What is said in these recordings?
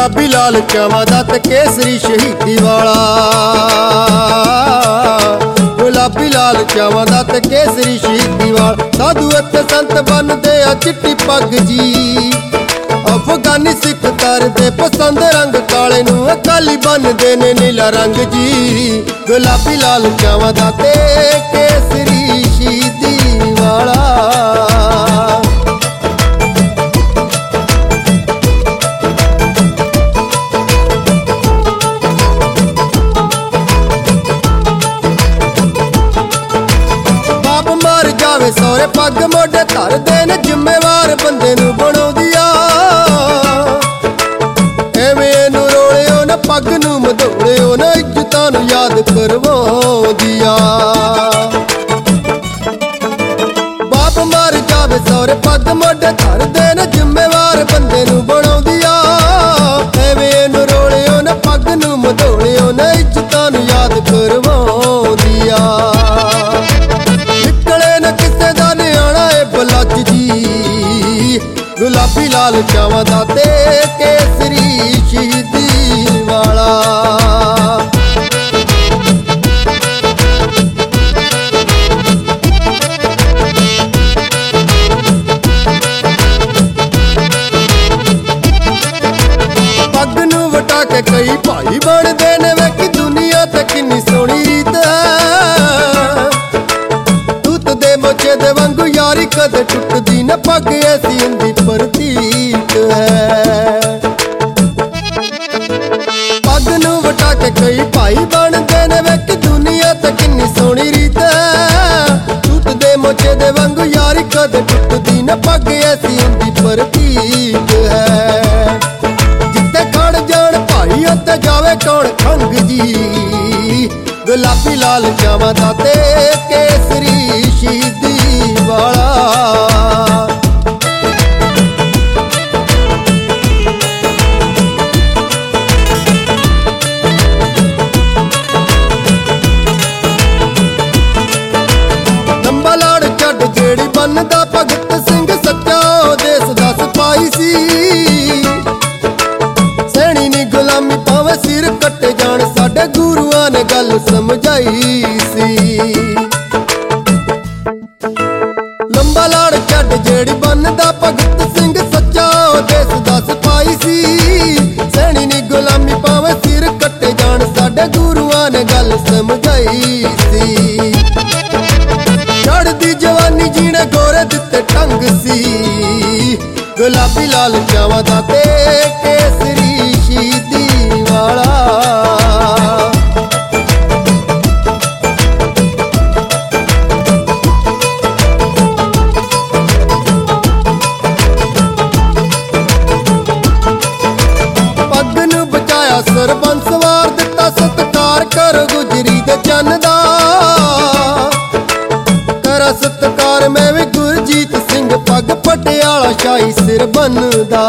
गुलाबी लाल चावां दा ते केसरी शहीदी वाला। गुलाबी लाल चावां दा ते केसरी शहीदी वाला। साधु अते संत बनदे आ चिट्टी पग जी। अफगानी सिख तरदे पसंद रंग काले नूं, अकाली बनदे ने नीला रंग जी। गुलाबी लाल चावां दा ते केसरी शहीदी वाला। सौरे पग मोढे धरदे ने, जिम्मेवार बंदे नूं बनाउंदी आ। एवें इहनूं रोलिओ ना पग नूं मधोलिओ ना, इज्जतां नूं याद करवाउंदी आ। बाप मर जावे सौरे पग मोढे धरदे ने, जिम्मेवार बंदे नूं बनाउंदी आ। एवें इहनूं रोलिओ ना पग नूं मधोलिओ ना, इज्जतां नूं याद करवाउंदी आ। गुलाबी लाल चावां दा ते केसरी शहीदी वाला। पग नूं वटा के कई भाई बनदे ने, वेखी दुनिया ते किन्नी सोहणी रीत है। तूत दे मोचे दे वांगू यारी कदे टुटदी न, पग ऐसी हुंदी प्रतीक है। पग नूं वटा के कई भाई बनदे ने, वेखी दुनिया ते किन्नी सोहणी रीत है। तूत दे मोचे दे वांगू यारी कदे टुटदी न, पग ऐसी हुंदी प्रतीक है। जिथे खड़ जाण भाई उत्ते जावे कौन खंग जी। गुलाबी लाल चावां दा ते केसरी शहीदी वाला। लंबा लाड़ छड्ड जेड़ी बनदा भगत सिंह सच्चा देश दा सिपाही सी। सैनी नी गुलामी भावें सिर कट्टे जाण, साडे गुरुआं ने गल समझाई सी। लंबा लाड़ छड्ड जेड़ी बनदा भगत सिंह सच्चा देश दा सिपाही सी। सैनी नी गुलामी भावें सिर कट्टे जाण, साडे गुरुआं ने गल समझाई सी। चढ़दी जवानी जीने गोरे दिते ढंग सी। गुलाबी लाल चावां दा ते केसरी शहीदी वाला। पग नूं बचाया सरबंस वार दिता, सत्कार कर गुजरी दे चन्न दा। करा सत्कार मैं भी गुरजीत सिंह, पग पटियाला शाही सिर बनदा।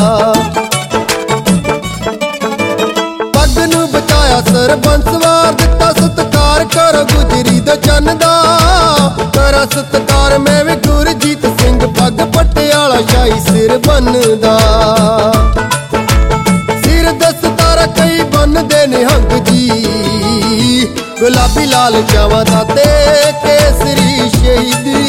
पग नूं बचाया सरबंस वार दिता, सत्कार कर गुजरी दे चन्न दा। करा सत्कार मैं भी गुरजीत सिंह, पग पटियाला शाही सिर बनदा। सिर दस्तारा कई बनदे निहंग जी। गुलाबी लाल चावां दा ते केसरी शहीदी